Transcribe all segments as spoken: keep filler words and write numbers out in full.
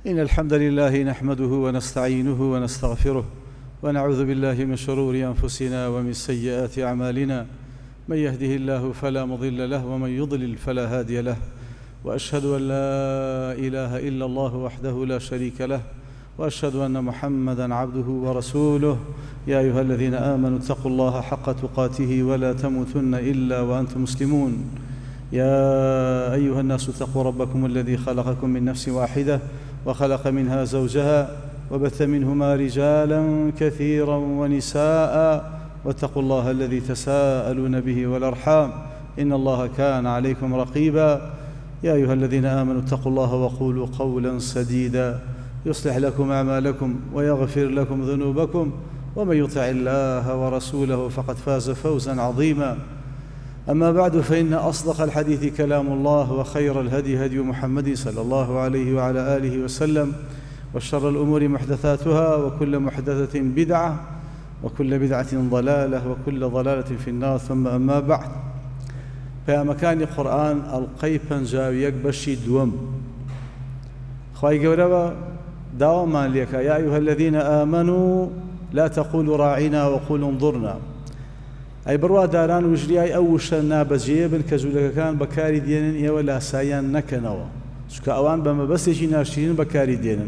إن الحمد لله نحمده ونستعينه ونستغفره ونعوذ بالله من شرور أنفسنا ومن سيئات أعمالنا. من يهده الله فلا مضل له ومن يضلل فلا هادي له، وأشهد أن لا إله إلا الله وحده لا شريك له، وأشهد أن محمدًا عبده ورسوله. يا أيها الذين آمنوا اتقوا الله حق تقاته ولا تموتن إلا وأنتم مسلمون. يا أيها الناس اتقوا ربكم الذي خلقكم من نفس واحدة وخلق منها زوجها وبث منهما رجالا كثيرا ونساء، واتقوا الله الذي تساءلون به والأرحام إن الله كان عليكم رقيبا. يا أيها الذين آمنوا اتقوا الله وقولوا قولا سديدا يصلح لكم أعمالكم ويغفر لكم ذنوبكم، ومن يطع الله ورسوله فقد فاز فوزا عظيما. أما بعد، فإن أصدق الحديث كلام الله، وخير الهدي هدي محمد صلى الله عليه وعلى آله وسلم، وشر الأمور محدثاتها، وكل محدثة بدعة، وكل بدعة ضلالة، وكل ضلالة في النار. ثم أما بعد، في مكان قرآن القي پەنجاویەک بەشی دووەم. خوای گەورە داوامان لێکە: يا أيها الذين آمنوا لا تقولوا راعنا وقولوا انظرنا. ئەی بڕواداران و ژریای ئەو وشە نابەجێیە بن کە جوولەکەکان بەکاری دێنن، ئێوە لاساییان نەکەنەوە، چونکە ئەوان بە مەبەستێکی ناشرین بەکاری دێنن.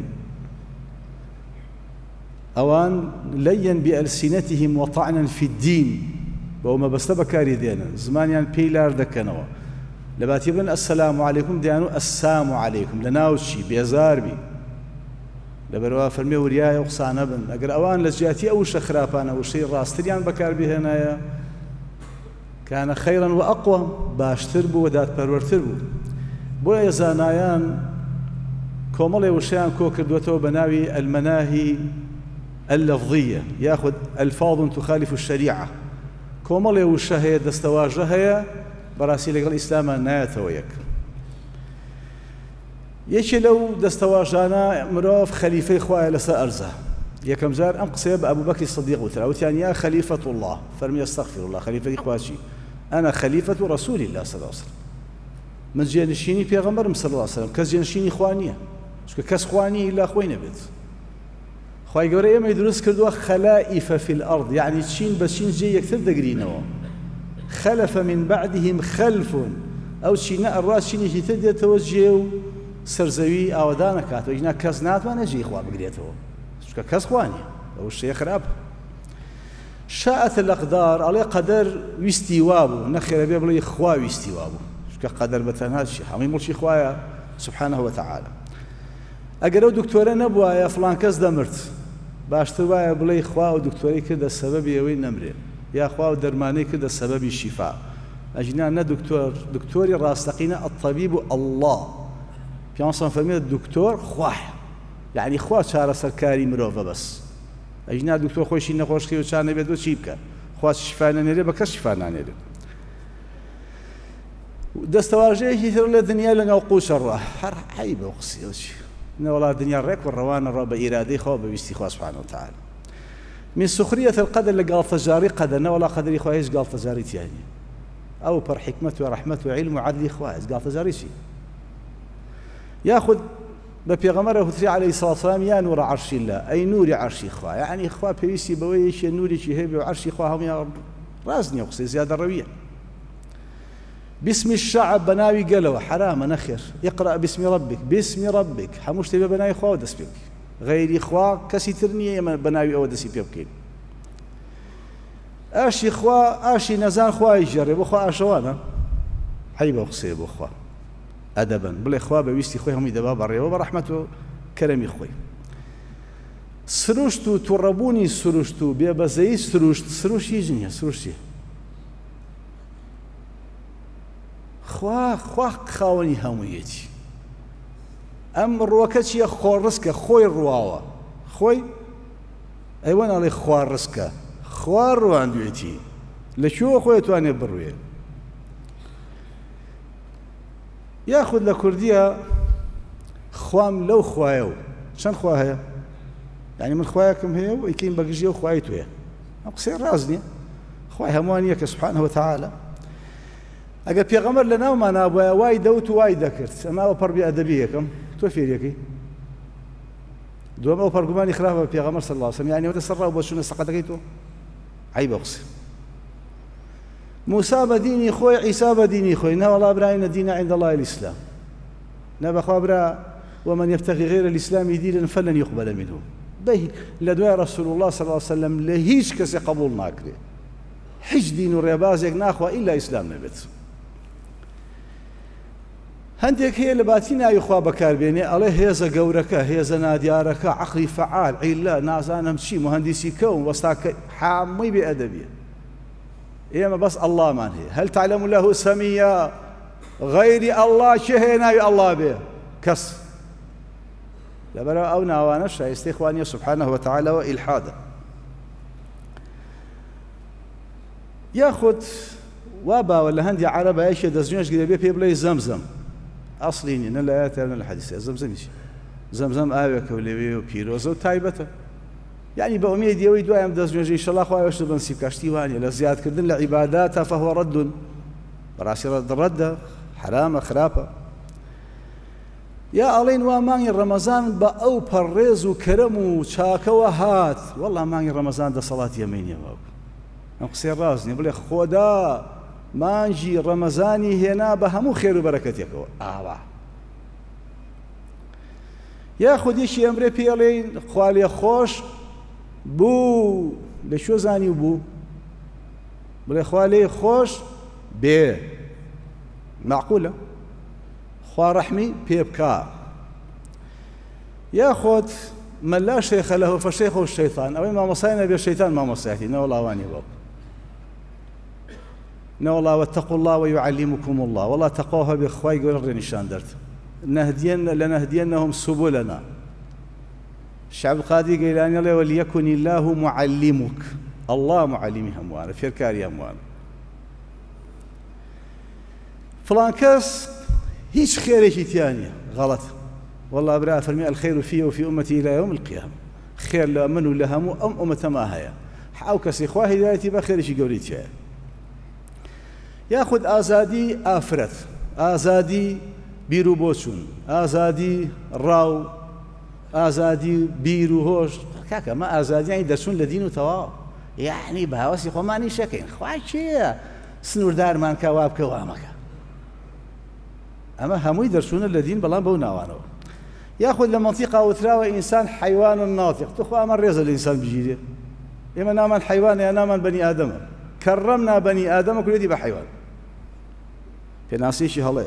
ئەوان لەیەن بئەلسینەتیهم وطعنا في الدین، بەو مەبەستە بەکاری دێنن، زمانیان پێی لار دەکەنەوە. لەباتی بن ئەسسەلام عەلەیکم دەیان و ئەسسام عەلەیکم لە ناو چی بێزار بی، لەبەرەوە فەرمێ وریایە و قسانە بن. ئەگەر ئەوان لە جیاتی ئەو وشە خراپانە وشەی ڕاستریان بەکاربهێنایە، کانە خەیڕەن و ئەقوەم، باشتر بوو و دادپەروەرتر بوو. بۆیە زانایان کۆمەڵێ وشەیان کۆ کردوێتەوە بە ناوی ئەلمەناهی اللەفظیە، یاخود ئەلفاظ تخالف الشەریعە. کۆمەڵێ وشە هەیە، دەستەواژە هەیە، بەڕاستی لەگەڵ ئیسلامان نایەتەوە یەک. یەکێ لەو دەستەواژانە مرۆڤ خەلیفەی خوایە لەسەر ئەرزە. یەکەم جار ئەم قسەیە بە ئەبوبەکری سیدیق وترا، وتیان: یا خەلیفەت الله، فەرمی ئەستەغفر الله، خەلیفەتی خوا چی؟ ئەنا خەلیفەت ڕەسوول الله صلی الله علیه وسلم، من جێنشینی پێغەمبەرم صلی الله علیه وسلم، کەس جێنشینی خوا نییە، چونکە کەس خوا نییە ئیلا خۆی نەبێت. خوای گەورە ئێمەی دروست کردووە خەلائیفە فی الأرض، یعنی چین بە چین جێ یەکتر دەگرینەوە. خەلەفە من بعدهم خەلف، ئەو چینە ئەڕوا چینێکی تر دێتەوە جێ و سەرزەوی ئاوەدا نەکاتەوە، ئینا کەس ناتوانێت جێی خوا بگرێتەوە، چونکە کەس خوا نییە، ئەو شتەیە خراپە. شاءت الأقدار، ئەڵێ قەدەر ویستی وا بوو، نەخێرە بێ بڵێ خوا ویستی وا بوو، چونکە قەدەر بەتەنها چی؟ هەمووی مڵکی خوایە سبحانه وتعالى. ئەگەر ئەو دکتۆرە نەبوایە فڵان کەس دەمرد، باشتر وایە بڵێ خوا و دکتۆرەی کردە سەبەبی ئەوەی نەمرێ، یا خوا و دەرمانەی کردە سەبەبی شیفا. ئەجنا نە دکتۆر، دکتۆری ڕاستەقینە الطبیب الله. پیامبەر فەرمێ دکتۆر خوایە، یعنی خوا چارەسەرکاری مرۆڤە بەس. ئەجنا دکتۆر خۆشی نەخۆشکەوێ و چار نەبێت و چی بکە؟ خوا شیفا نەنێرێ، بە کەس شیفا نانێرێت. دەستەواژەیەکی تر لە دنیا لەناو قوچە ڕوا، هەر عەیبە و قسەیە چی؟ نەوەڵا دنیا ڕێک و ڕەوانە ڕوا بە ئیرادەی خوا، بە ویستی خوا سبحانه وتعالى. من سخرية القدر لقالتجاري قدرنا ولا قدري خواه ايش قالتجاري تياني، او بر حكمة ورحمة وعلم وعدل خواه ايش قالتجاري شي. ياخذ ببيغمره عليه الصلاة والسلام: يا نور عرش الله، اي نور عرشي خواه، يعني خواه بيسي بويش نوري شي هيبي وعرشي خواه هم يا رب رازني وقصي زيادة الروية. باسم الشعب بناوي قالوا حرام نخير، اقرأ باسم ربك، باسم ربك حموش تبي بناوي خواه ودس بيك غيري خوا كسي ترنية يما بناوي أو دسي بيبكين. آشي خوا آشي نزان خوا يجرب وخوا آشوانا عيبه وخصيب وخوا أدبا بلا خوا بويستي خوي هم يدبا بري وبرحمته كرمي خوي. سروشتو تربوني سروشتو بيبا زي سروشت سروش يجنيا سروشتي خوا خوا خاوني همويتي. ئەم ڕووەکە چییە؟ خۆڕسکە، خۆی ڕواوە، خۆی ئەیوان ئەڵێ خوا ڕسکە، خوا ڕواندوێتی، لەکوێوە خۆی توانێت بڕوێ. یاخود لە کوردیە خوام لەو خوایە و چەند خوا هەیە، یعنی من خوایەکم هەیە و ئەیکەین بەگژێ و خوای توێ. ئەم قسەی ڕاست نییە، خوای هەمووان یەکە سبحانه وتعالى. ئەگەر پێغەمبەر لە ناومان نابووایە وای دەوت و وای دەکرد، ئەماوە پەڕ بێئەدەبی یەکەم، تۆ فێریەکەی؟ ئەگەر پێغەمبەر لە ناومان نابووایە وای دەوت و وای دەکرد، ئەماوە پەڕ بێئەدەبی یەکەم. دوام ئەو پەرگومانی خراپە بە پێغەمبەر صلی الله علیه و سلم یعنی ئەوەتە سەرڕاو بۆ چوونە سەقەتەکەی تۆ عیبە قسە موسى بديني خوي عيسى بديني خوي نا والله براين الدين عند الله الإسلام نبى خبرا ومن يبتغي غير الإسلام دينا فلن يقبل منه به لدواء رسول الله صلى الله عليه وسلم لهيش كسي قبول ناكري حج دين الريبازيك ناخوا إلا إسلام نبت هندێک هەیە لە باتی ناوی خوا بەکاربێنێ ئەڵێ هێزە گەورەکە هێزە نادیارەکە عەقلی فەعال عیلە نازانم چی مهندسی کەون وەستاکە حامەی بێئەدەبیە ئێمە بەس ئەڵڵامان هەیە هەل تعلم له سەمیە غەیری ئەڵڵا چێ هەیە ناوی ئەڵڵا بێ کەس لەبەرەوە ئەو ناوانە شایستەی خوا نییە سوبحانەه وتەعالە و ئیلحادە یاخود وا باوە لە هەندی عەرەبایەکێ دەستنوێژ بێ پێ بڵێ زەمزەم ئەسڵی نیە نە لە ئایەتە نە لە حەدیثە زەمزەمی چی زەمزەم ئاوێکە و لەوێ و پیرۆزە و تایبەتە یعنی بە ئومێدی ئەوەی دوایەم دەستنوێژی ئینشەڵڵا خوا ئێوەش بنسیب کاشتی وانە لە زیادکردن لە عیباداتە فەهوە ڕەدٌ بەڕاستی ڕەدە حرامە خراپە یا ئەڵێن وا مانگی ڕەمەزان بە ئەو پەڕێز و کەرەم و چاکەوە هات وەڵڵا مانگی ڕەمەزان دەسەڵاتی ئەمەی نییە باوکو ئەم قسەی ڕاست نییە بڵێ خۆدا مانجی ڕەمەزانی هێنا بە هەموو خێر و بەرەکەتێکەوە ئاوا یاخود یەکی ئەمرێ پێڵێن خوا لێ خۆش بوو لە شۆ زانی و بوو بڵێ خوا لێ خۆش بێ معقولە خوا ڕەحمی پێ بکا یاخود من لا شيخ له فشيخه الشيطان ئەوەی مامۆسای نەبێ شەیتان مامۆسایەتی نەوەڵاوانی بەو نوالله واتقوا الله ويعلمكم الله والله تقوها بإخوائي قول الرنشان درت نهدين لنهدينهم سبلنا الشعب القادي قيلاني الله وليكن الله معلمك الله معلمها موانا فيركاري موانا فلان كاس هيش خيري ثانية غلط والله برا فرمي الخير فيه وفي أمتي إلى يوم القيامة خير لأمن ولا هم أم أمة ما هي حاوكس إخواه هدايتي بخير شي قولي تشاهد یاخود ئازادی ئافرەت ئازادی بیر و بۆچوون ئازادی ڕاو ئازادی بیر و هۆش کاکە ئەمە ئازادیانی دەچوون لە دین و تەواو یعنی بە هاوەسی خۆمانی شەکەین خوای چێە سنووردارمان کا وا بکە وامەکە ئەمە هەمووی دەرچوونە لە دین بەڵام بەو ناوانەوە یاخود لە مەنتیقا وتراوە ئینسان حەیوان ناتیق توخوا ئەمە ڕێزە لە ئینسان بگیرێ ئێمە نامان حەیوانە یا نامان بەنی ئادەمە كرمنا بني آدم وكليتي بحيوان في ناسيشي هلايا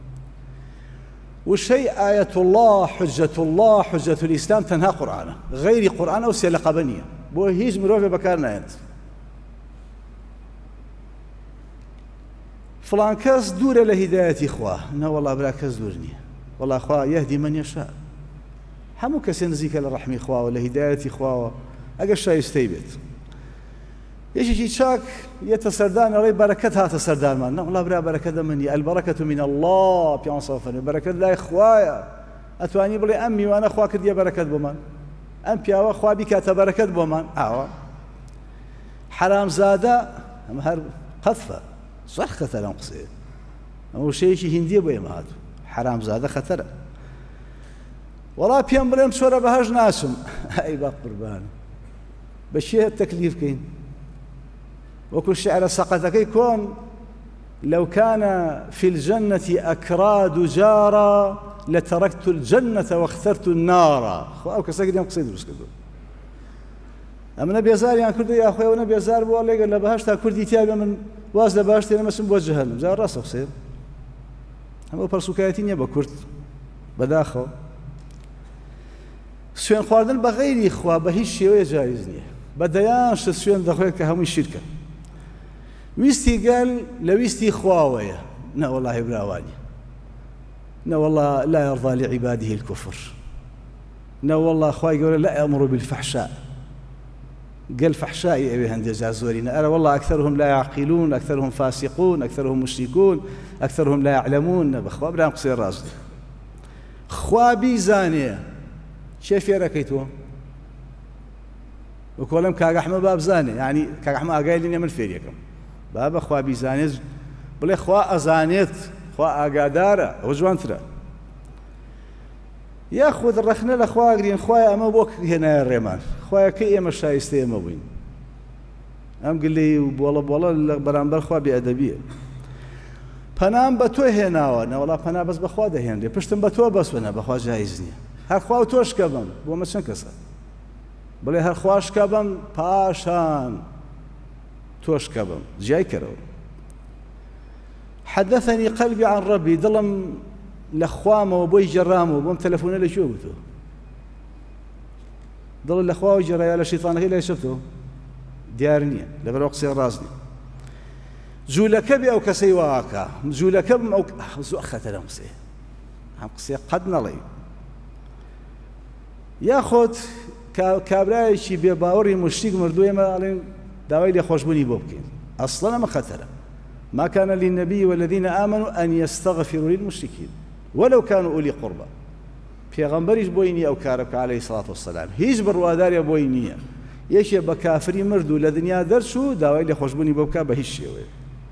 والشيء آية الله حجة الله حجة الإسلام تنهى قرآن غير قرآن أو سيلقى بنية بو هيج مروفي بكارنا أنت فلان كاس دور لهداية إخوة نا والله بلا كاس دورني والله أخوة يهدي من يشاء همو كسين زيك للرحمة إخوة ولا هداية إخوة أقش يستيبت يجي شاك يتسردان عليه بركة هات السردان من الله برا بركة مني البركة من الله بيان صوفني بركة لا إخوايا أتواني بلي أمي وأنا أخواك دي بركة بمان أم بيا أخوا بك تبركة بمان أعوى حرام زادة مهر قذفة صح خطر قصير أو شيء شيء هندي بيم هذا حرام زادة خطر والله بيان بلي شورا بهاج ناسم أي باق قربان بشيء التكليف كين وكل شعر سقطك يكون لو كان في الجنة أكراد جارا لتركت الجنة واخترت النار أو كسجد يوم قصيد بس كده أما نبي زار يعني كردي يا أخوي ونبي زار بقول لك لا بهشت كردي تيابي من واز لا بهشت أنا مسلم بوجههم زار راسه قصير هم برسوكاتين يبقى كرد بداخل سوين خواردن بغير إخوة بهيش شيء جائزني بديانش سوين دخلك كهمي الشركة ويستي قال لويستي خواوية نا والله براواني نا والله لا يرضى لعباده الكفر نا والله أخوي يقول لا يأمر بالفحشاء قال فحشاء أبي هندي زازورين أنا والله أكثرهم لا يعقلون أكثرهم فاسقون أكثرهم مشركون أكثرهم لا يعلمون بخوا برام قصير راسي خوابي زانية شايف يا ركيتو وكلام كاغ أحمد باب زاني يعني كاغ أحمد قايل لي من فيريكم بابا خوابي زانيت بلي خوا أزانيت خوا أقادارة وجوان ترى یاخود ڕەخنە لە خواگرین خوایە ئەمە بۆ هێنایە ڕێمان خوایە کە ئێمە شایستە ئێمە بووین ئەم گلەی و بۆڵە بۆڵە لە بەرامبەر خوا بێئەدەبیە پەنام بە تۆ هێناوە نەوەڵا پەنا بەس بەخوا دەهێنرێ پشتم بە تۆ بەسوەنە بەخوا جایز نییە هەر خوا و تۆ شکە بم بۆمە چەند کەسە بڵێ هەر خوا شکە بم پاشان تۆ شکە بم جیای کەرەوە حدثني قلبي عن ربي دڵم لە خوامەوە بۆی جێڕامەوە بۆم تەلەفۆنە لەکوێ بوو دڵ لە خواوە جێڕایە لە شەیتانەکەی لای شەفتەوە دیار نییە لەبەرەوە قسەی ڕاست نییە جوولەکە بێ ئەو کەسەی واکە جوولەکە بم ئەو زۆر خەتەرە ئەم قسەیە ئەم قسەیە قەت نەڵێ یاخۆت کابرایەکی بێباوەڕی مشتیک مردووە ئێمە ئەڵێن داوای لێخۆشبوونی بۆ بکەین ئەسڵەن ئەمە خەتەرە ما كان للنبي والذين آمنوا أن يستغفروا للمشركين ولو كانوا أولي قربى پێغەمبەریش بۆی نییە ئەو کارە بکە عەلەیهی سەڵات وەسەلام هیچ بڕواداریە بۆی نییە یەکێ بە کافری مرد و لە دنیا دەرچوو داوای لێخۆشبوونی بۆ بکە بە هیچ شێوەیە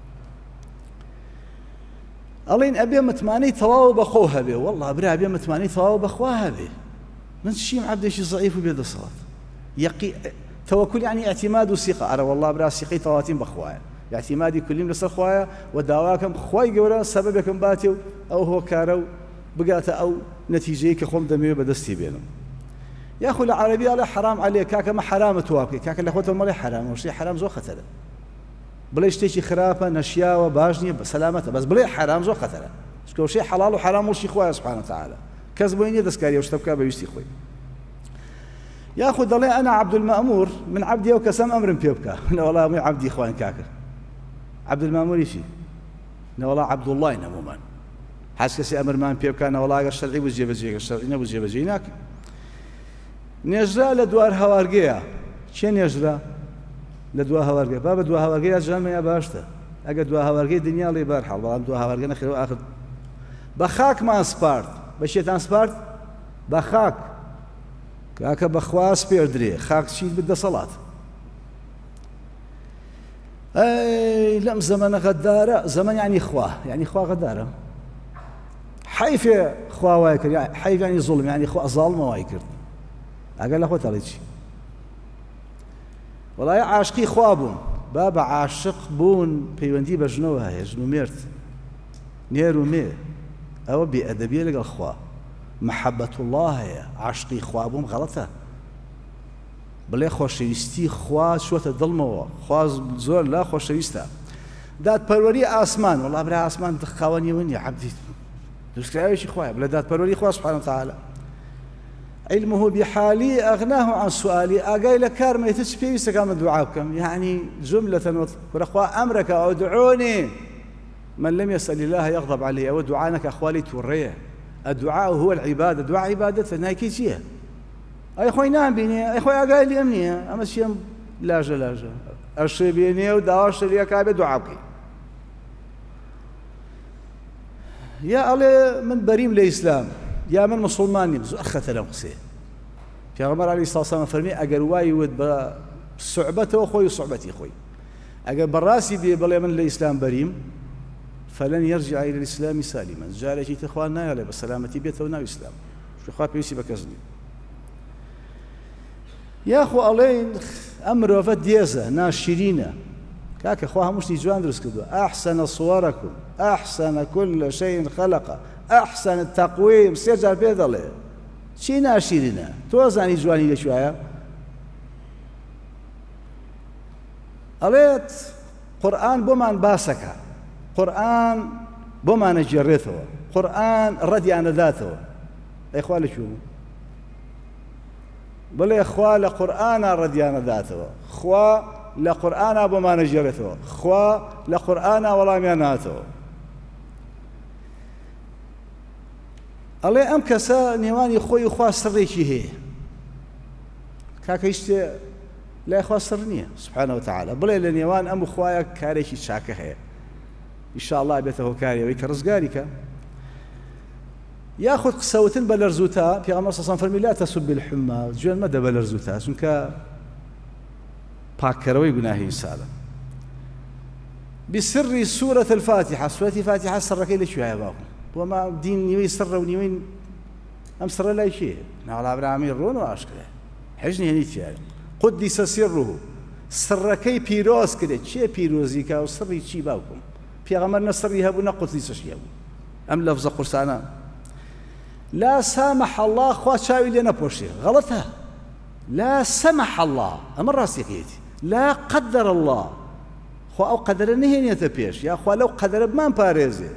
ئەڵێن ئەبێ متمانەی تەواو بەخۆ هەبێ وەڵڵا برا ئەبێ متمانەی تەواو بەخوا هەبێ من چیم عەبدێکی زەعیف و بێدەسەڵات یەقی تەوەکول یعنی ئەعتیماد و سیقە ئەرە وەڵڵا برا سیقەی تەواتیم بەخوایە اعتمادی کلیم لەسەر خوایە و داواکەم خوای گەورە سەبەبێکم باتێ و ئەو هۆکارە و بگاتە ئەو نەتیجەیە کە خۆم دەمەوێت بەدەستی بێنم یاخو لە عەرەبی ئەڵێ حەرام عەلەیە کاکە مە حەرامە تۆ وا بکەی کاکە لە خۆتەوە مەڵێ حەرامە شتێ حەرام زۆر خەتەرە بڵێ شتێکی خراپە نەشیاوە باش نییە سەلامەتە بەس بڵێ حەرام زۆر خەتەرە چکە شتێ حەڵاڵ و حەرام وشی خوایە سوبحانە وتەعالە کەس بۆی نییە دەستکاری ئەو شتە بکا بە ویستی خۆی یاخو دەڵێ ئەنا عەبدولمەئموور من عەبدی ئەو کەسەم ئەمرم پێ بکە نەوەڵا هەمووی عەبدی خوایە کاکە عەبدولمەئمووری چی نەوەڵا عەبدوڵڵای نەمومان حەز کەسی ئەمرمان پێ بکە نەوەڵا ئەگەر شەرعی بوو جێبەجێ ئەگەر شەرعی نەبوو جێبەجێ ناکەی نێژرا لە دوار هەوارگەیە چێ نێژرا لە دوا هەوارگەی با بە دوا هەوارگەیە جامەیە باشتە ئەگەر دوا هەوارگەی دنیا لێ بەرحەڵ بەڵام دوا هەوارگە نەخێرەوە ئاخر بە خاکمان سپارد بە شێتان سپارد بە خاک کاکە بەخوا سپێردرێ خاک چیت بدە سەڵات ئەی لەم زەمەنە غەدارە زەمەن یعنی خوا یعنی خوا غەدارە حەیفێ خوا وای کرد حەیف یعنی زوڵم یعنی خوا زاڵمە وای کرد ئەگەر لە خۆت هەڵی چی وەڵای عاشقی خوا بوون با بە عاشق بوون پەیوەندی بە ژنەوە هەیە ژن و مێرد نێر و مێ ئەوە بێئەدەبیە لەگەڵ خوا محەبەت الله هەیە عاشقی خوا بووم غەڵەتە بڵێ خۆشەویستی خوا چووەتە دڵمەوە خوا زۆر لا خۆشەویستە دادپەروەری ئاسمان وەڵا برا ئاسمان خاوەنیەوە نییە عەبدی دروستکراوێکی خوایە بڵێ دادپەروەری خوا سوبحانە وتەعالە علمه بحالي أغناه عن سؤالي أقاي لكار ما يتسبي يستقام دعاءكم يعني جملة ورخوا أمرك أو دعوني من لم يسأل الله يغضب عليه أو دعانك أخوالي توريه الدعاء هو العبادة دعاء عبادة فنايكي شيء أي أخوي نام بيني أي أخوي أقاي لي أمنية أما شيء لاجة لاجة أرشي بيني ودعاش لي أكابي دعاءك يا الله من بريم الإسلام يا من مسلماني زۆر خەتەرە قسێ پێغەمبەر عەلەیهی سڵاو وسەلام فەرمی ئەگەر وای وت بە سوعبەتەوە خۆی و سوعبەتی خۆی ئەگەر بەڕاستی بێ بڵێ من لە ئیسلام بەریم فەلەن یەرجع إلى الإسلام سالما جارێکی تر خوا نایەڵێ بە سەلامەتی بێتەوە ناو ئیسلام خوا پێویستی بە کەس نییە یاخۆ ئەڵێن ئەم مرۆڤە دێزە ناشرینە کاکە خوا هەموو شتی جوان دروست کردووە ئەحسەنە صوەرەکم ئەحسەنە كل شيء خلقه أحسن التقويم سيجار بيدلي چی ناشیرینە تۆ زانی جوانی لەکوایە ئەڵێت قورئان بۆمان باسەکە قورئان بۆمانە جێڕێتەوە قورئان ڕەدیانەداتەوە ئەی خوا لەکوێ بڵێ خوا لە قورئانە ڕەدیانەداتەوە خوا لە قورئانە بۆمانە جێڕێتەوە خوا لە قورئانە وەڵامیان هاتەوە ئەڵێ ئەم کەسە نێوانی خۆی و خوا سڕێکی هەیە کاکە هیچ شتێ لای خوا سڕ نییە سوبحانە وتەعالە بڵێ لە نێوان ئەم و خوایە کارێکی چاکە هەیە ئینشاءڵڵا بێتە هۆکاریەوەی کە ڕزگاریکە یاخود قسەوتن بە لەرزوتە پێغەمبەر سەڵ فەرمی لا تەسوبوا الحما گوێن مەدە بە لەرزوتە چونکە پاککەرەوەی گوناهی ئینسانە بسر سورة الفاتحة سورة الفاتحة سڕەکەی لەکوایە باوکم وما دين نيوي سر ونيوين ئەم سڕە لای کێ؟ ناوەڵ ئابراهامی ڕۆن و ئاشکرا حێژنی هێنی تیایە قودیسە سیڕوه سڕەکەی پیرۆز کرێت چێ پیرۆزی کا و سڕی چی باوکم پێغەمبەر نە سڕی هەبوو نە قودیسەشی هەبوو ئەم لەفزە قورسانە لا سامح الله خوا چاوی لێ نەپۆشێ غەڵەتە لا سمح الله ئەمە ڕاستیەکەیەتی لا قدر الله خوا ئەو قەدەرە نهێنێتە پێش یا خوا لەو قەدەرە بمان پارێزێ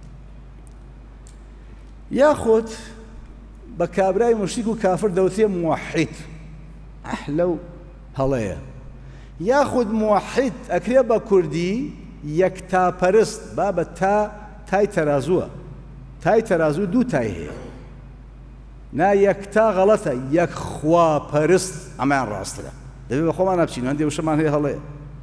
یاخود بە کابرای مشریک و کافر دەوتێ موحید ئەح لەو هەڵەیە یاخود موحید ئەکرێ بە کوردی یەکتاپەرست با بە تا تای تەرازووە تای تەرازوو دوو تای هەیە نا یەکتا غەڵەتە یەک خواپەرست ئەمەیان ڕاستەکە دەبێت بە خۆمان نەبچین هەندێک وشەمان هەیە هەڵەیە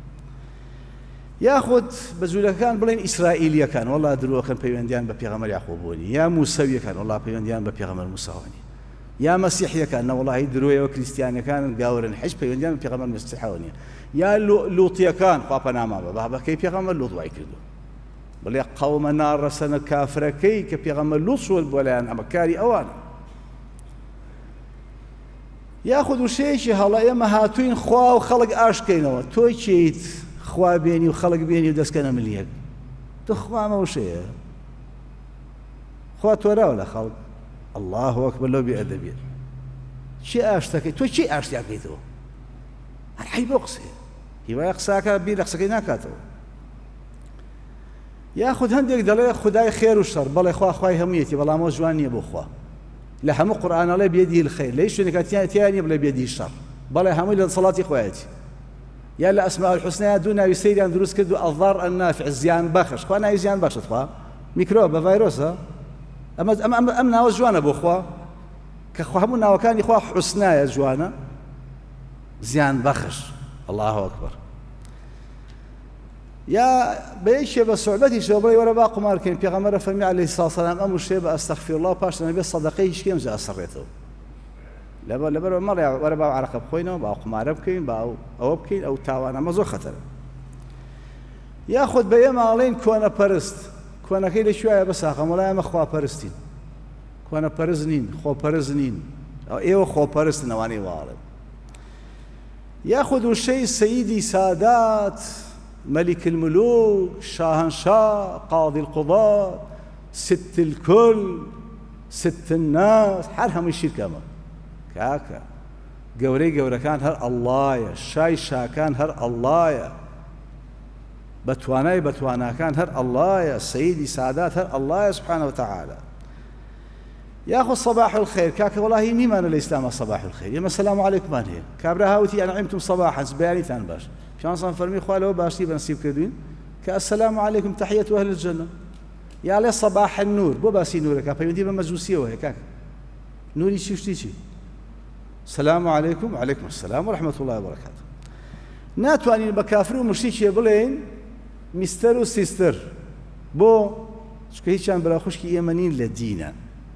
یاخود بە جوولەکان بڵێن ئیسرائیلیەکان وەڵا درۆخن پەیوەندیان بە پێغەمبەر یعقوب بوونی یا موسەویەکان وەڵا پەیوەندیان بە پێغەمبەر موساوانی یا مەسیحیەکان نە وەڵاهی درۆیەوە کریستیانەکان گاورن حیج پەیوەندیان بە پێغەمبەر مسیحاوانیە یا لووتیەکان خوا پەنامان بە بابەکەی پێغەمبەر لووت وای کردو بڵێ قەومە ناڕەسەنە کافرەکەی کە پێغەمبەر لووت شۆل بۆ لایەن ئەمە کاری ئەوانە یاخود وشەیەکی هەڵە ئێمە هاتووین خوا و خەڵک ئاشکەینەوە تۆی چیت خوا بێنی و خەڵک بێنی و دەستکەنە ملیەک تۆ خوامە وشەیە خوا تۆراوە لە خەڵک الله ئەکبەر لەو بێئەدەبیە چی ئاشتەکەی تۆ چی ئاشتیاکەیتەوە هەر حەی بۆ قسەیە هیوایە قساکە بیر لە قسەکەی ناکاتەوە یاخود هەندێک دەڵێ خودای خێر و شەڕ بەڵێ خوا خوای هەموویەتی بەڵام ئەوە جوان نییە بۆ خوا لە هەموو قورئانەڵێ بێدی الخەیر لە هیچ شوێنێکە تیان نییە بڵێ بێدی شەڕ بەڵێ هەمووی لە دەسەڵاتی خوایەتی یا لە ئەسماء الحوسنەیە دوو ناوی سەیریان دروست کرد و ئەڵضار ئەننافع زیان بەخش خوا ناوی زیان بەخشت خوا میکرۆب بە ڤایرۆسە ئەمە ئەم ناوە جوانە بۆ خوا کە خوا هەموو ناوەکانی خوا حوسنایە جوانە زیان بەخش الله ئەکبەر یا بەیەکێ بە سوعبەتیشەوە بڵێ وەرە با قومارکەین پێغەمبەر فەرمی عەلەیهی سڵاو سەلام ئەم وشەیە بە ئەستەغفیرڵڵا و پاش دەبێت سەدەقەی هیچ کێم جا ئەسەڕێتەوە لەبەر لەبەرەوە مەڵێ وەرە با عەرەقە بخۆینەوە با قومارە بکەین با ئەوە بکەین ئەو تاوانە ئەمە زۆر خەتەرە یاخود بە ئێمە ئاڵێن کۆنەپەرست کۆنەکەی لەکوایە بەساقەم وەڵای ئەمە خواپەرستین کۆنەپەرست نین خۆپەرست نین ئێوە خۆپەرستن ئەوانەی واڵێن یاخود وشەی سەییدی سادات ملك الملوك شاهنشاه قاضي القضاة ست الكل ست الناس هر هەمووی شیرکەمە کاکە گەورەی گەورەکان هەر ئەڵڵایە شای شاکان هەر ئەڵڵایە بەتوانای بەتواناکان هەر ئەڵڵایە سەییدی سادات هەر ئەڵڵایە سبحانه وتعالى یاخود صباح الخير کاکە وەڵاهی نیمانە لە ئیسلامە صباح الخير ئێمە سەلام عەلەیکمان هەیە کابرا هاوتی ئەنعمتم صباحا بەیانیتان باش پیانسان فەرمی خوا لەوە باشی بەنسیب کردوین کە ئەسەلام عەلەیکم تەحیەت ئەهل الجەنە یا لێ صباح النور بۆ باسی نورەکە پەیوەندی بە مەجووسیەوە هەیە کاکە نوری چی شتی چی سەلام عەلەیکم وعەلەیکم السەلام ورحمەة الله وبەرەکاتوه ناتوانین بە کافر و مشریکێ بڵێن میستەر و سیستر بۆ چکە هیچیان بەراخوشکی ئێمە نین لە دینە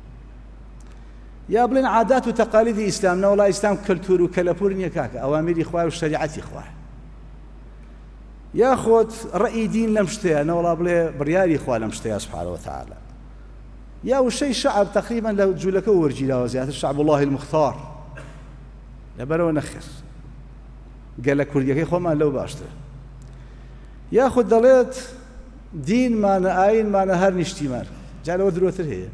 یا بڵێن عادات و تەقالیدی ئیسلام نەوەڵا ئیسلام کەلتور و کەلەپور نییە کاکە ئەوامری خوای و شەریعەتی خوای یاخود ڕەئی دین لەم شتەیە نەوەڵا بڵێ بڕیاری خوا لەم شتەیە سبحانه وتعالى یا وشەی شەعب تەقریبا لە جوولەکە وەرگیراوە زیاتر شەعب الله المختار لەبەرەوە نەخێر گەلە کوردیەکەی خۆمان لەو باشتر یاخود دەڵێت دینمانە ئاینمانە هەر نیشتیمان جا لەوە درۆتر هەیە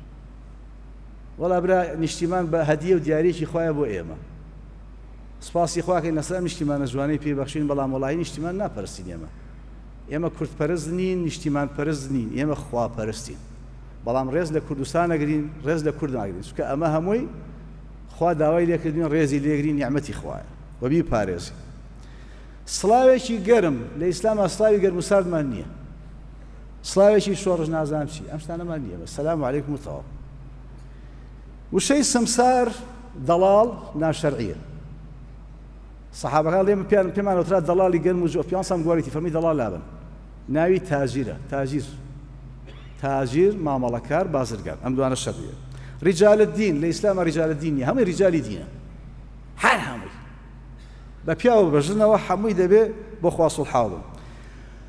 وەڵا برا نیشتیمان بە هەدیە و دیارێکی خوایە بۆ ئێمە سپاسی خواکەین لەسەر نیشتیمانە جوانەی پێبەخشین بەڵام وەڵاهی نیشتیمان ناپەرستین ئێمە ئێمە کوردپەرست نین نیشتیمان پەرست نین ئێمە خواپەرستین بەڵام ڕێز لە کوردستان نەگرین ڕێز لە کورد ناگرین چونکە ئەمە هەمووی خوا داوای لێکردین ڕێزی لێگرین نیعمەتی خوایە وەبی پارێزی سڵاوێکی گەرم لە ئیسلامە سڵاوی گەرم و ساردمان نییە سڵاوێکی شۆڕژ نازانم چی ئەم شتانەمان نییە سەلام عەلەیکم و تەواو وشەی سمسار دەڵاڵ ناشەرعیە سەحابەکان لێمە پیان پێمان وترا دەڵاڵی گەرم و جۆ پیانسام گوارێتی فەرمی دەڵاڵ لابن ناوی تاجیرە تاجیر تاجیر مامەڵەکار بازرگان ئەم دوانە شەڕیە ڕیجال الدین لە ئیسلامە ڕیجال الدین نییە هەمووی ڕیجالی دینە هەر هەمووی بە پیاوە بەژنەوە هەمووی دەبێ بۆ خوا سوڵحاو بن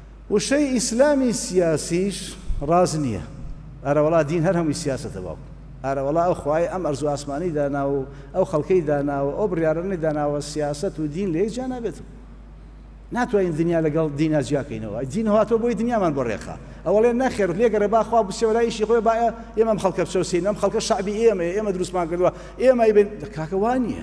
وشەی ئیسلامی سیاسیش ڕاز نییە ئەرە وەڵا دین هەر هەمووی سیاسەتە باوکو ئارە وەڵا ئەو خوای ئەم ئەرزوو ئاسمانی داناوە ئەو خەڵکەی داناوە ئەو بڕیارانەی داناوە سیاسەت و دین لە یەک جا نابێت ناتوانین دنیا لەگەڵ دینە جیاکەینەوە دین هاتووە بۆی دنیامان بۆ ڕێخا ئەوەڵێن نەخێر لێگەڕێ باخوا بچێ لای ئیشی خۆی باە ئێمە ئەم خەڵکە بچەوسین ئەم خەڵکە شعبی ئێمە ئێمە دروستمان کردووە ئێمە بێن کاکە وان نییە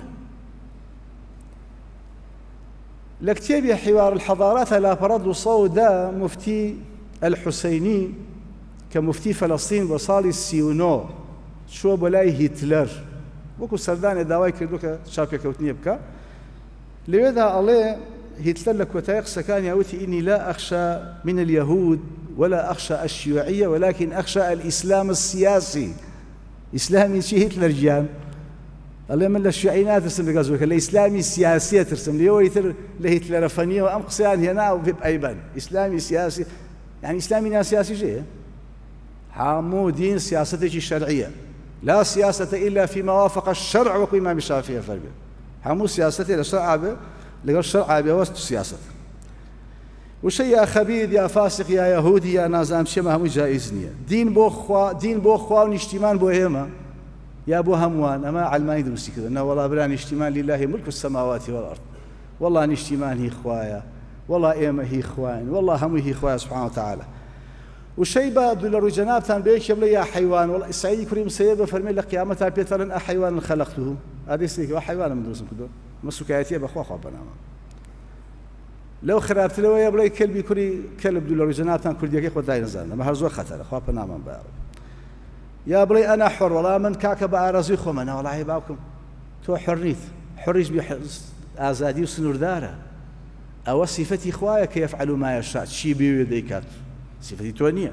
لە کتێبی حوار الحضارات لا فرض صودا مفتي الحسيني كمفتي فلسطين بۆ ساڵی سی و نۆ چووە بۆ لای هیتلەر وەکو سەردانی داوای کردو کە چاپێکەوتنیە بکە لەوێدا ئەڵێ هیتلەر لە کۆتایی قسەکانی وتی إني لا أخشى من اليهود ولا أخشى الشيوعية ولكن أخشى الإسلام السياسي إسلامي شي هتلر جيان الله من الشيوعي ناترسم لقازوك الإسلامي سياسي ترسم لي ويتر لهتلر فنية وأم قصيان هنا وفي أيبان إسلامي سياسي يعني إسلامي سياسي شيء حامو دين سياسته الشرعية لا سياسة إلا فيما وافق الشرع وكما إمام الشافعي فرق حامو سياسته للشرع لقال الشرع بيوست السياسة وشي يا خبيث يا فاسق يا يهودي يا نازام شما هم جائز نية دين بو خوا دين بو خوا ونجتمان بو هما يا بو هموان أما علماني دروسي كذا إنه والله بران اجتمان لله ملك السماوات والأرض والله نجتمان هي خوايا والله إيما هي خوان والله هم هي خوايا سبحانه وتعالى وشي بعد دولار جنابتان بيك يبلي يا حيوان والله السعيد كريم سيبه فرمي لقيامتها بيترن أحيوان خلقته هذا يسيك حيوان من دروسهم كذا مسكايتي بخوا خوا بنامه لو خرابت له يبلي كلبي كري كلب دولار جنابتان كرديك خو داين زان ما هرزو خطر خوا بنامه بار يا بلي انا حر والله من كاك بارزي خو من والله باكم تو حريت حريش بحز ازادي وسنور داره او صفتي خوايا كيفعل ما يشاء شي بيديكات صفتي تونيه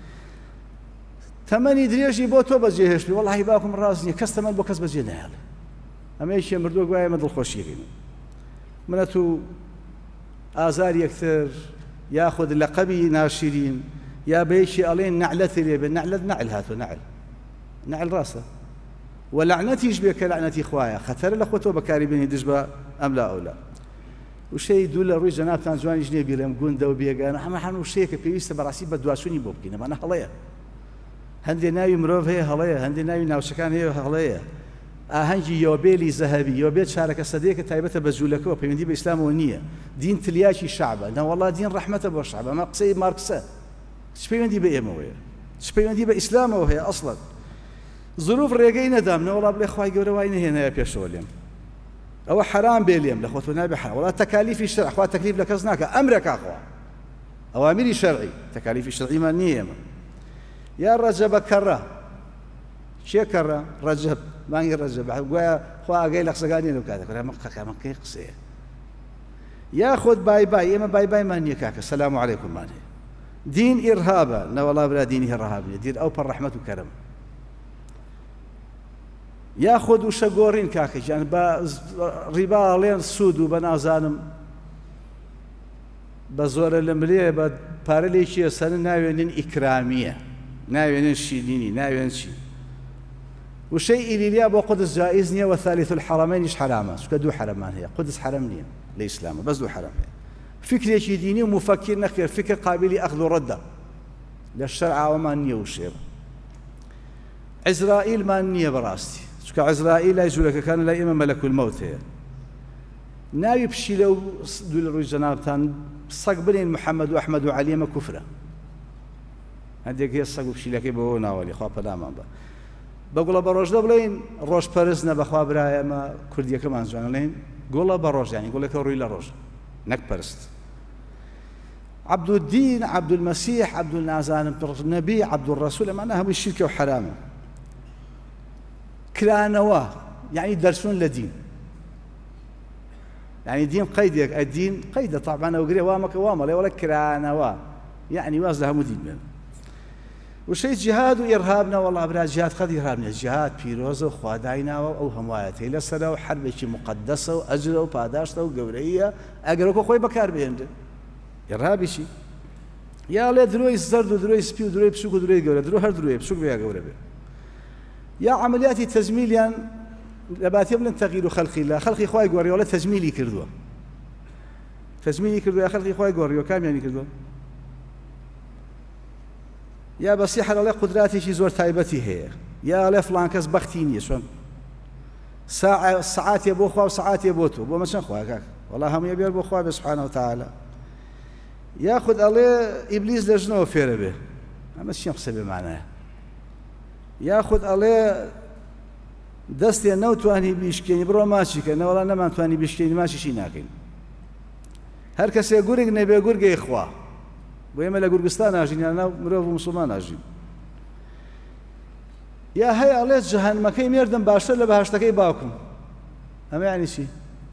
ثماني دريجي بو تو بجيهش والله باكم رازني كستمن بو كسب جنال اما شي مردوق وايا مدل خوشيين منتو آزار يكثر ياخذ لقبي ناشرين يا بيشي ألين نعلتي لي بالنعلة نعل هاتو نعل نعل راسه ولعنتي يشبك لعنتي إخوايا خطر لأخوته بكاري بيني دجبة أم لا أو لا وشي دول روي جنابتان جوان جنيبي لهم قوندا وبيقانا أما حنو شيء كبيريست براسي بدواسوني بوبكينا ما أنا هلايا هندي ناوي مروف هي هلايا هندي ناوي ناوشكان هي هلايا ئاهەنگی یۆبێلی زەهەبی یۆبێت چارەکە سەدەیەکە تایبەتە بە جوولەکەوە پەیوەندی بە ئیسلامەوە نییە دین تلیاکی شعبە نەوەڵا دین ڕەحمەتە بۆ شعبە ئەمە قسەی مارکسە چ پەیوەندی بە ئێمەوەیە چ پەیوەندی بە ئیسلامەوە هەیە ئەسڵەن زروف ڕێگەی نەدام نەوەڵا بڵێ خوای گەورە وای نەهێنایە پێشەوە لێم ئەوە حرام بێ لێم لە خۆت نابێ حرام وڵا تەکالیفی شەرع خوا تەکلیف لە کەس ناکە ئەمرێک ئاخوا ئەوامری شەرعی تەکالیفی شەرعیمان نییە ئێمە یا ڕەجەبە کەڕە چێ کەڕە ڕەجەب مانگی ڕەجەب گوایە خوا ئاگای لە قسەکانی لەو کاتێک ئەمە قەکەمەکەی قسەیە یاخود بای بای ئێمە بای بایمان نییە کاکە سەلام عەلەیکوممان هەیە دین ئیرهابە نەوەڵا برا دینی ڕەهاب نییە دین ئەو پەر ڕەحمەت و کەرەم یاخود وشە گۆڕین کاکە گیان بە ڕیبا ئەڵێن سوود و بە نازانم بە زۆرە لە ملێ بە پارە لێکیە سەرن ناوێنن ئیکرامیە ناوێنن شیرینی ناوێن چی وشيء إليليا بو قدس جائز نية وثالث الحرمين إيش حرامة شو كدو حرمان هي قدس حرم نية لإسلام بس دو حرم هي فكر شيء ديني ومفكر نخير فكر قابل أخذ ورده للشرع وما نية وشير عزرائيل ما نية براستي شو كعزرائيل لا يجولك كان لا إمام ملك الموت هي ناوي بشي لو دول الروي جنابتان صقبلين محمد وأحمد وعلي ما كفرة هذيك هي الصقب بشي لك بو ناولي خواب نامان با بقول بروج دبلين روج بارزنا بخوا براي ما كردية كمان زانلين قول بروج يعني يقول لك روي لروج نك بارست عبد الدين عبد المسيح عبد النازان النبي عبد الرسول معناها هم الشركة وحرامه كلانوا يعني درسون لدين يعني دين قيد الدين قيد طبعا وقري وامك وامل ولا كلانوا يعني وازلها مدين منه وشيء جهاد وإرهابنا والله برا جهاد قد إرهابنا جهاد بيروزة وخوادعنا أو هموايته إلى سنة وحرب شيء مقدسة وأجر وباداشة وجورية أجرك وخوي بكار بينده إرهابي شيء يا له دروي زرد ودروي سبي ودروي بسوق ودروي جورة درو هر دروي بسوق بيا جورة بيا يا عمليات التجميل يعني لباتي من تغيير خلق الله خلق خوي جوري ولا تجميلي كردوا تجميلي كردوا يا خلق خوي جوري وكام يعني كردوا يا بصيحة الله قدراتي شي زور تايبتي هي یا ئەڵێ فڵان کەس بەختی نییە چۆن سەعاتێ بۆ خوا و سەعاتێ بۆ تۆ بۆ مەچەند خوا کاک وەڵا هەموویە بێر بۆ خوا بێ سوبحانەهو وتەعالە یاخود ئەڵێ ئیبلیس لە ژنەوە فێرە بێ ئەمە چیان قسە بێ مانایە یاخود ئەڵێ دەستێ نەوتوانی بیشکێنی بڕۆ ماچیکە نەوەڵا نەمانتوانی بیشکێنی ماچیشی ناکەین هەر کەسێ گورگ نەبێ گورگەی خوا بۆ ئێمە لە گورگستان ناژین یان ناو مرۆڤ و موسڵمان ناژین یا هەیە ئەڵێ جەهەنمەکەی مێردم باشتر لە بەهەشتەکەی باوکم ئەمە یانی چی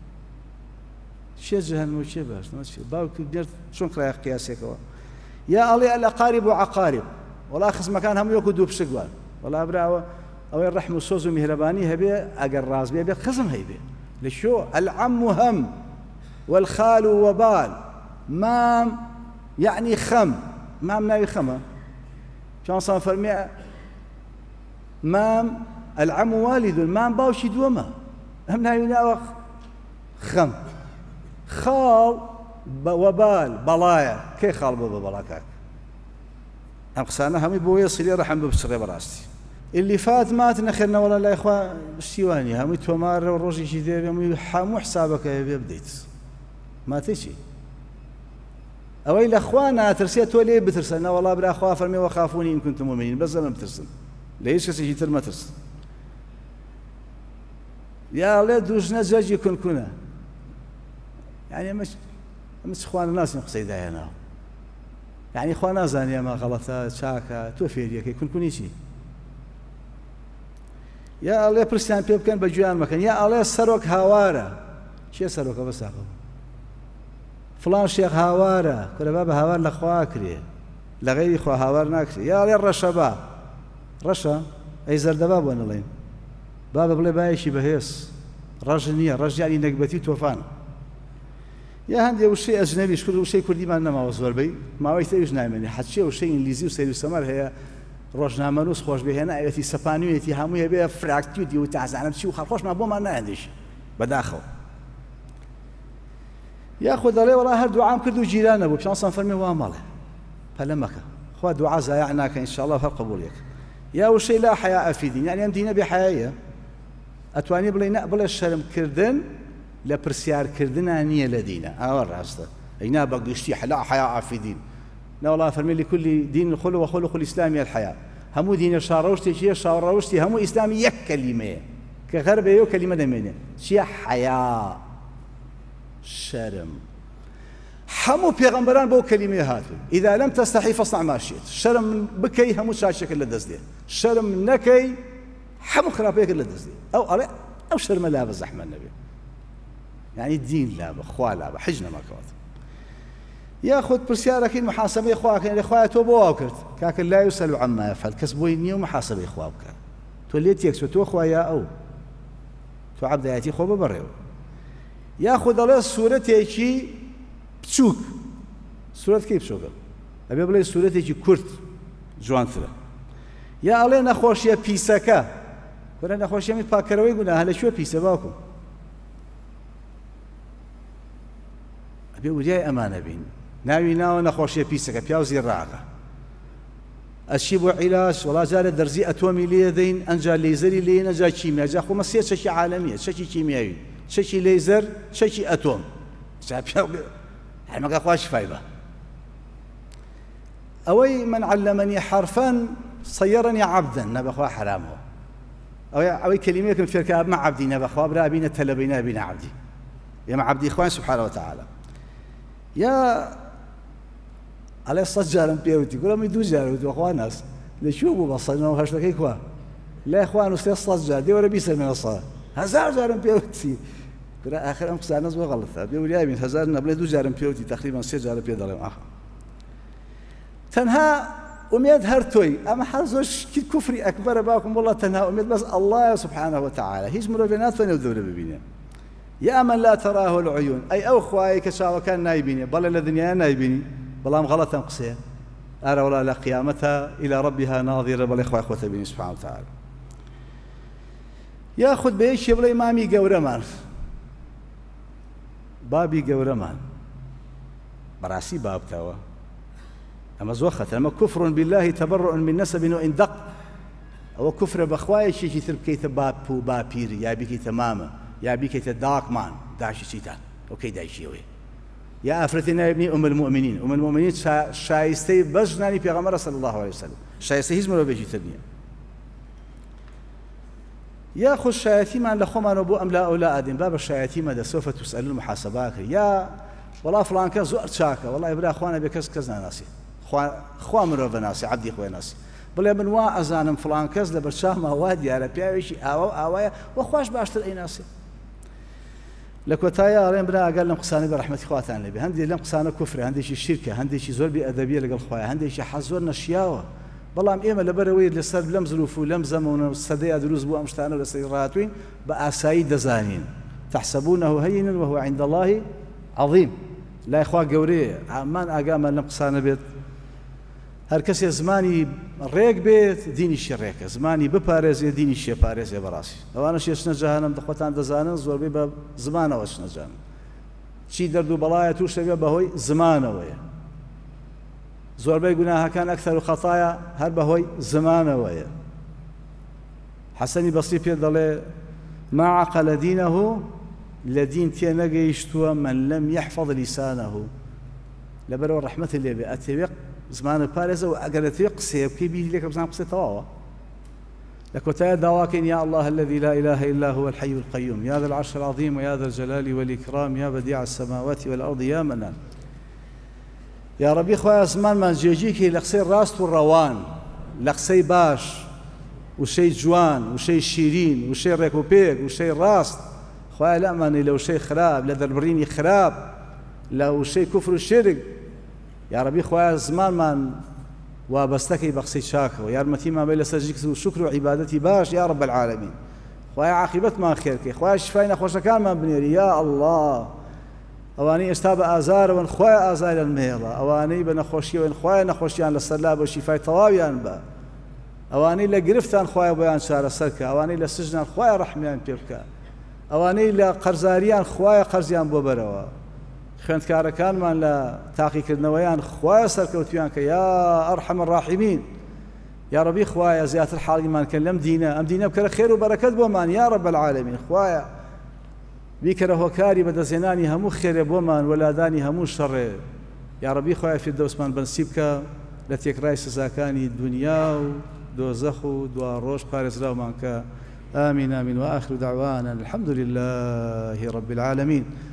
چێ جەهەنم و چێ باشتر باوکی مێرد چۆن کرایە قیاسێکەوە یا ئەڵێ الأقارب و عقارب وەڵا خزمەکان هەموو وەکو دوو پشک بوان وەڵا براوە ئەوەی ڕەحم و سۆز و میهرەبانی هەبێ ئەگەر ڕاست بێ بێت خزم هەیبێ لە شۆ العەم هەم والخال وبال مام يعني خم مام ناوي خمة شان صار فرمي مام العم والد مام باوشي دوما هم ناوي ناوي خم خال وبال بلايا كي خال بابا بلاكاك هم قصانا هم يبوي يصير رحم ببصري براستي اللي فات مات نخلنا ولا لا يا اخوان الشيواني هم يتومار والروجي شي دير هم حامو حسابك بديت ما تشي ئەوەی لە خوا ناترسێت تۆ لێ بترسە نەوەڵا برا خوا فەرمێ وەخافونی ئین کونتم مؤمنین بەس لەمە بترسن لە هیچ کەسێکی تر مەترسن یا ئەڵێ دوژنە جەرگی کونکونە یعنی ئەمە ئەمە چ خوا ناسین قسەی داهێناوە یعنی خوا نازانێ ئەمە غەڵەتە چاکە تۆ فێریەکەی کونکونی چی یا ئەڵێ پرسیان پێ بکەن بە گویان مەکەن یا ئەڵێ سەرۆک هاوارە چییە سەرۆکە بەساقە فلان شێخ هاوارە کورەبا بە هاوار لە خوا کرێ لە غەیری خوا هاوار ناکرێ یا ئەڵێ ڕەشە با ڕەشە ئەی زەردەبا بۆ نەڵێن با بە بڵێ بایەکی بەهێز ڕەژ نییە ڕەژیانی نەکبەتی تۆفان یا هەندێک وشەی ئەجنەبی شکر وشەی کوردیمان نەماوە زۆربەی ماوەی تەویش نایمێنێ حەچیە وشەی ئینگلیزی و سەیر و سەمەر هەیە ڕۆژنامەنووس خۆش بهێنا ئەوێتی سەپانوویەتی هەمووی هەبێ فراکتیوتی و تازانم چی و خەڵخۆشمان بۆمان نایەندێش بەداخەوە یاخود دەڵێ وەڵا هەر دوعام کرد و جیران نەبوو پیانسان فەرمێ وا مەڵێ پەلە مەکە خوا دوعا زایع ناکە ئینشاءڵڵا هەر قبوڵێک یا وشەی لا حەیاء فی دین یعنی ئەم دینە بێحەیاییە ئەتوانی بڵێ نە بڵێ شەرمکردن لە پرسیارکردنا نییە لە دینە ئاوا ڕاستە ئەینا بەگشتی لا حەیاء فی دین نەوەڵا فەرمێ لكل دین الخلق وخلق الإسلام الحياء هەموو دینە شاڕەوشتێکیە شاڕەوشتی هەموو ئیسلامی یەک کەلیمەیە کە غەر بێ و کەلیمە دەمێنێ چییە حەیا شرم هەموو پێغەمبەران بەو کەلیمەیە هاتوون ئیذا لەم تەستەحی فەصنع ما شئت شەرم بکەی هەموو چاچێکت لە دەست دێ شەرم نەکەی هەموو خراپەیەکت لە دەست دێ ئەو ئەڵێ ئەو شەرمە لا بە زەحمە نەبێ یعنی دین لا بە خوا لا بە حەج نەماکەوات یاخود پرسیارەکەین محاسبەی خواکەین لە خوایە تۆ بۆ واو کرد کاکە لا یوسەل عەما یەفعەل کەس بۆی نییە و محاسبەی خوا بکە تۆ لێت یەکسوە تۆ خوا یا ئەو تۆ عەبدایەتی خۆ ببەڕێەوە یاخود دەڵێ سوورەتێکی بچووک سوورەتکەی بچۆکە ئەبێ بڵێ سوورەتێکی کورت جوانترە یا ئەڵێ نەخۆشیە پیسەکە وەرە نەخۆشیەمی پاکەرەوەی گوناهە لەکوێ پیسە باوکم ئەبێ وریای ئەمانە بین ناوی ناوە نەخۆشیە پیسەکە پیاوزی ڕاغە ئەچی بۆ عیلاج وەڵا جارە دەرزی ئەتۆمی لێ دەین ئەنجا لێزەری لێن ئەنجا کیمیا جا خۆمە سێ چەکی عالەمیە چەکی کیمیاوی چەکی لێزەر چەکی ئەتۆم هەرمەکە خوا شیفای بە ئەوەی من علمني حرفا صيرني عبدا نەبەخوا حرامەوە ئەوەی کەلیمەیەکم فێرکە ئەمە عەبدی نەبەخوا برا بینە تەلەبەی نابینە عەبدی ئێمە عەبدی خوای سبحانه وتعالى یا ئەڵێ سەد جارم پێوتی گوڵەمی دوو جار وتوە خوا ناس لەکوێ بوو بە سەدنەوە هەشتەکەی کوا لای خوا نووسێ سەد جار دێ وەرە بیسەرمێنە سەد هەزار جارم پێوتی برا آخر ئەم قسانە زۆر غەڵەتە بێ وریای بین هەزار نەبڵێ دوو جارم پێوتی تەقریبەن سێ جارە پێ دەڵێم ئاخ تەنها ئومێد هەر تۆی ئەمە هەر زۆر کوفری ئەکبەرە باوکم وەڵڵا تەنها ئومێد بەس ئەڵڵایە سبحانه وتعالى هیچ مرۆڤێ ناتوانێت دەورە ببینێ یا من لا تراه العيون ئەی ئەو خوایە کە چاوەکان نایبینێ بەڵێ لە دنیایە نایبینی بەڵام غەڵەتەم قسەیە ئارە وەڵا لە قیامەتە إلى ربها ناظرة بەڵێ خوای خۆتە بینی سبحانه وتعالى یاخود بە یەکێ بڵێ مامی گەورەمان بابی گەورەمان بەڕاستی بابتەوە ئەمە زۆر خەتەر ئەمە کوفر بالله تبرؤ من نسب وإن دق ئەوە کوفرە بەخوایەکێکی تر بکەیتە باپ و باپیر یا بیکەیتە مامە یا بیکەیتە داکمان داشی چیتان ئەوکەی دایکیەوەی یا ئافرەتی نایبنی ئوم المؤمنین ئوم المؤمنین شایستەی بەس ژنانی پێغەمبەرە صلی الله علیه وسلم شایستەی هیچ مرۆڤێکی تر نییە یا خۆشایەتیمان لە خۆمانەوە بۆ ئەم لا ئەو لا ئادین با بە شایەتی مەدە سۆفە توسئەلون محاسەبا کرد یا وەڵا فڵانکە زۆر چاکە وەڵای برا خوا نەبێ کەس کەس ناناسی خوا مرۆڤ ناسی عەبدی خۆی ناسی بڵێ من وا ئەزانم فڵان کەس لە بەرچاومە وا دیارە پیاوێکی ئاوا و ئاوایە وە خوش باشتر ئەیناسی لە کۆتایە ئەڵێن برا ئەگەر لەم قسانەی بە ڕەحمەتی خواتان لێبێ هەندێک لەم قسانە کوفرە هەندێکی شیرکە هەندێکی زۆر بێئەدەبیە لەگەڵ خوایە هەندێکی حەز زۆر نەشیاوە بەڵام ئێمە لەبەرەوەی لەسەر لەم زروف و لەم زەمونە سەدەیە دروست بوو ئەم شتانە لەسەری ڕاتوین بە ئاسایی دەزانین تحسبونه هينا وهو عند الله عظيم لای خوا گەورەیە ئامان ئاگامان لەم قسانە بێت هەر کەسێ زمانی ڕێک بێت دینیشی ڕێکە زمانی بپارێزێ دینیشیە پارێزێ بەڕاستی ئەوانەش چنە جەهەنەم خۆتان دەزانن زۆربەی بە زمانەوە چنە جەهەنەم چی دەرد و بەڵایە تووشە بێ بەهۆی زمانەوەیە زۆربەی گوناهەکان ئەکثەر و خەتایە هەر بەهۆی زمانەوەیە حەسەنی بەسری پێ دەڵێ ما عقل دينه لە دین تێ نەگەیشتووە من لەم يحفظ لسانه لەبەرەوە ڕەحمەتی لێ بێ ئەتەوێ زمانە پارێزە و ئەگەر دەتەوێ قسێ بکەی بیری لێکە بزانام قسە تەواوە لە کۆتایە داواکەین یا الله الذي لا إله إلا هو الحي القيوم يا ذا العرش العظيم ويا ذا الجلال والإكرام يا بديع السماوات والأرض يا منان يا ربي خويا زمانمان جێگیرکەی لە قسەی ڕاست و ڕەوان لە قسەی باش وشەی جوان وشەی شیرین وشەی ڕێک و پێک وشەی ڕاست خوایە لەمانەی لە وشەی خراپ لە دەربڕینی خراپ لە وشەی کوفر و شرک یا ربی خوایە زمانمان وابەستەکەی بە قسەی چاکەوە یارمەتیمان بێ لەسەر ذیکر و شکر و عیبادەتی باش یا رب العالمین خوایە عاقبەتمان خێرکەی خوایە شیفای نەخۆشەکانمان بنێری یا الله ئەوانەی ئێستا بە ئازارەوەن خوایە ئازاریان مێڵە ئەوانەی بە نەخۆشیەوەن خوایە نەخۆشیان لەسەرلا بە شیفای تەواویان بە ئەوانەی لە گرفتان خوایە بۆیان چارەسەرکە ئەوانەی لە سژنان خوایە ڕەحمیان پێ بکە ئەوانەی لە قەرزاریان خوایە قەرزیان بۆ بەرەوە خوێندکارەکانمان لە تاقیکردنەوەیان خوایە سەرکەوتویان کە یا ئەرحەم الراحیمین یا ربی خوایە زیاتر حاڵیمان کە لەم دینە ئەم دینە بکەرە خێر و بەرەکەت بۆمان یا رب العالمین خوایە بیکەرە هۆکاری بەدەستهێنانی هەموو خێرێ بۆمان وەلادانی هەموو شەڕێ یا ربی خوایە فیردەوسمان بەنسیب بکە لە تێکڕای سزاکانی دنیا و دۆزەخ و دوا ڕۆژ پارێزراومان کە آمين آمين وآخر دعوانا الحمد لله رب العالمين